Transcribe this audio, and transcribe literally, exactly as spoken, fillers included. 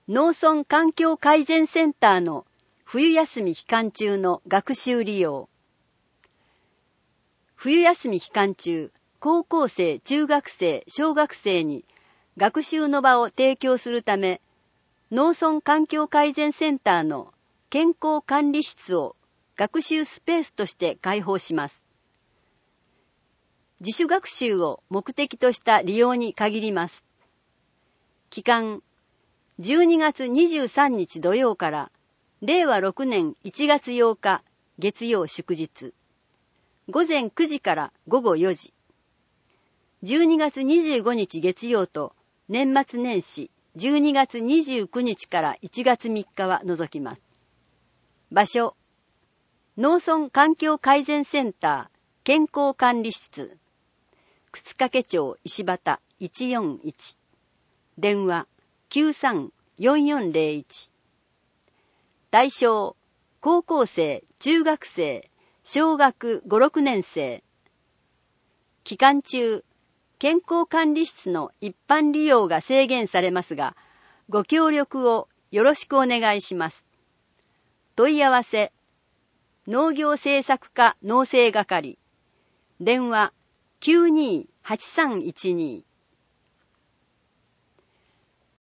農村環境改善センターの冬休み期間中の学習利用。冬休み期間中、高校生、中学生、小学生に学習の場を提供するため、農村環境改善センターの健康管理室を学習スペースとして開放します。自主学習を目的とした利用に限ります。期間、じゅうにがつにじゅうさんにち土曜かられいわろくねんいちがつようか月曜祝日、ごぜんくじからごごよじ、じゅうにがつにじゅうごにち月曜と年末年始じゅうにがつにじゅうくにちからいちがつみっかは除きます。場所、農村環境改善センター健康管理室、沓掛町石畑いちよんいち、電話きゅうさんよんよんぜろいち。対象、高校生、中学生、小学ご、ろくねんせい。期間中、健康管理室の一般利用が制限されますが、ご協力をよろしくお願いします。問い合わせ、農業政策課農政係、電話きゅうにーはちさんいちにー。